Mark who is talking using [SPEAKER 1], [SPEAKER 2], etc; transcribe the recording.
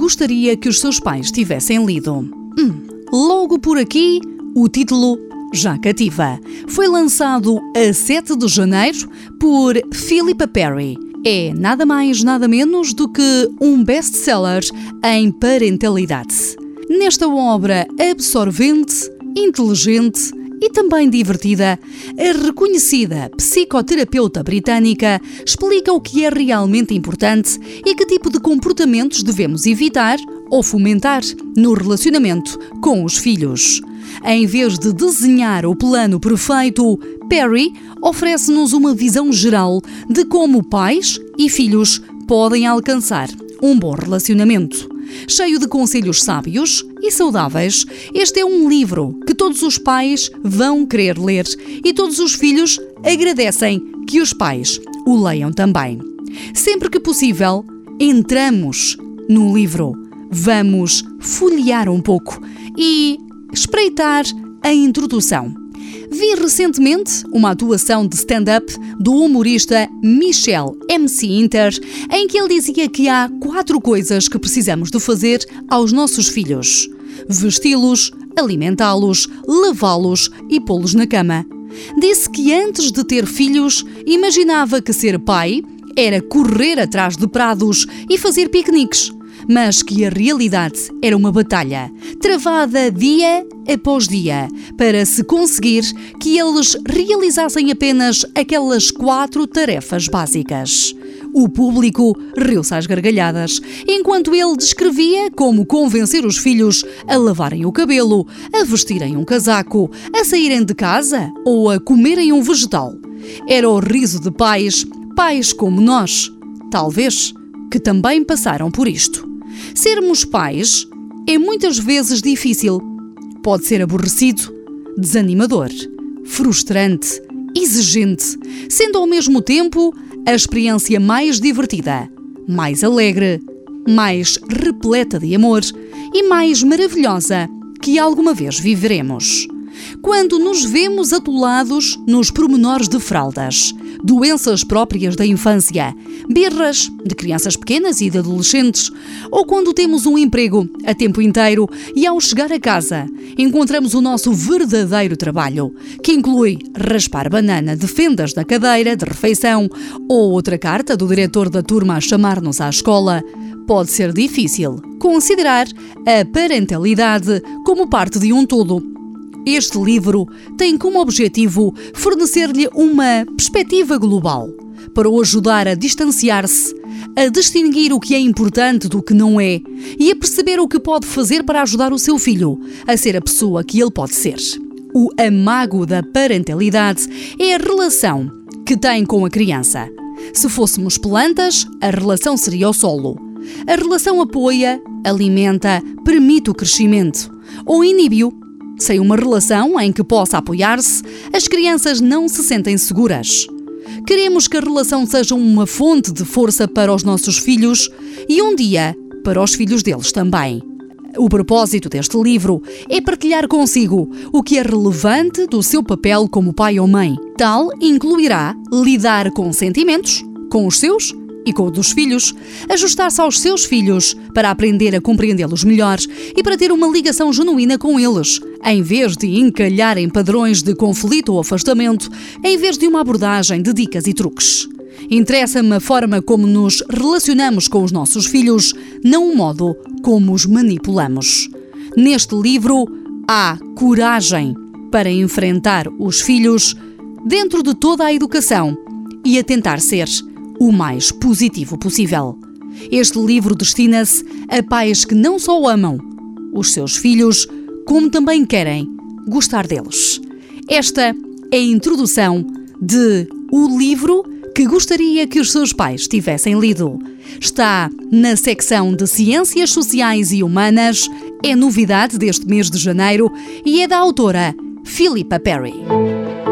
[SPEAKER 1] gostaria que os seus pais tivessem lido? Logo por aqui, o título já cativa. Foi lançado a 7 de janeiro por Philippa Perry. É nada mais, nada menos do que um best-seller em parentalidade. Nesta obra absorvente, inteligente e também divertida, a reconhecida psicoterapeuta britânica explica o que é realmente importante e que tipo de comportamentos devemos evitar ou fomentar no relacionamento com os filhos. Em vez de desenhar o plano perfeito, Perry oferece-nos uma visão geral de como pais e filhos podem alcançar um bom relacionamento. Cheio de conselhos sábios e saudáveis, este é um livro que todos os pais vão querer ler e todos os filhos agradecem que os pais o leiam também. Sempre que possível, entramos no livro, vamos folhear um pouco e espreitar a introdução. Vi recentemente uma atuação de stand-up do humorista Michel MC Inter, em que ele dizia que há 4 coisas que precisamos de fazer aos nossos filhos: vesti-los, alimentá-los, lavá-los e pô-los na cama. Disse que antes de ter filhos, imaginava que ser pai era correr atrás de prados e fazer piqueniques, mas que a realidade era uma batalha, travada dia após dia, para se conseguir que eles realizassem apenas aquelas 4 tarefas básicas. O público riu-se às gargalhadas, enquanto ele descrevia como convencer os filhos a lavarem o cabelo, a vestirem um casaco, a saírem de casa ou a comerem um vegetal. Era o riso de pais como nós, talvez, que também passaram por isto. Sermos pais é muitas vezes difícil. Pode ser aborrecido, desanimador, frustrante, exigente, sendo ao mesmo tempo a experiência mais divertida, mais alegre, mais repleta de amor e mais maravilhosa que alguma vez viveremos. Quando nos vemos atolados nos pormenores de fraldas, doenças próprias da infância, birras de crianças pequenas e de adolescentes, ou quando temos um emprego a tempo inteiro e ao chegar a casa encontramos o nosso verdadeiro trabalho, que inclui raspar banana de fendas na cadeira de refeição ou outra carta do diretor da turma a chamar-nos à escola, pode ser difícil considerar a parentalidade como parte de um todo. Este livro tem como objetivo fornecer-lhe uma perspectiva global, para o ajudar a distanciar-se, a distinguir o que é importante do que não é e a perceber o que pode fazer para ajudar o seu filho a ser a pessoa que ele pode ser. O amago da parentalidade é a relação que tem com a criança. Se fôssemos plantas, a relação seria o solo. A relação apoia, alimenta, permite o crescimento ou inibe-o. Sem uma relação em que possa apoiar-se, as crianças não se sentem seguras. Queremos que a relação seja uma fonte de força para os nossos filhos e um dia para os filhos deles também. O propósito deste livro é partilhar consigo o que é relevante do seu papel como pai ou mãe. Tal incluirá lidar com sentimentos, com os seus e com o dos filhos, ajustar-se aos seus filhos para aprender a compreendê-los melhor e para ter uma ligação genuína com eles, em vez de encalhar em padrões de conflito ou afastamento, em vez de uma abordagem de dicas e truques. Interessa-me a forma como nos relacionamos com os nossos filhos, não o modo como os manipulamos. Neste livro, há coragem para enfrentar os filhos dentro de toda a educação e a tentar ser o mais positivo possível. Este livro destina-se a pais que não só amam os seus filhos, como também querem gostar deles. Esta é a introdução de O Livro que Gostaria que os Seus Pais Tivessem Lido. Está na secção de Ciências Sociais e Humanas, é novidade deste mês de janeiro e é da autora Philippa Perry.